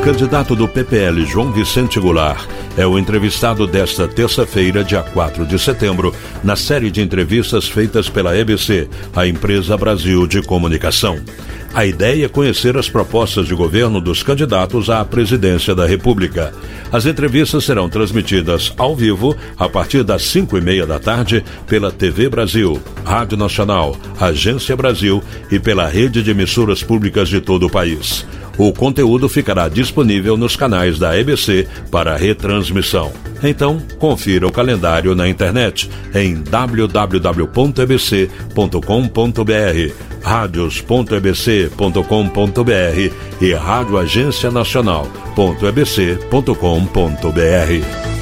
candidato do PPL, João Vicente Goulart, é o entrevistado desta terça-feira, dia 4 de setembro, na série de entrevistas feitas pela EBC, a Empresa Brasil de Comunicação. A ideia é conhecer as propostas de governo dos candidatos à presidência da República. As entrevistas serão transmitidas ao vivo a partir das 5:30 da tarde pela TV Brasil, Rádio Nacional, Agência Brasil e pela rede de emissoras públicas de todo o país. O conteúdo ficará disponível nos canais da EBC para retransmissão. Então, confira o calendário na internet em www.ebc.com.br, radios.ebc.com.br e radioagencianacional.ebc.com.br.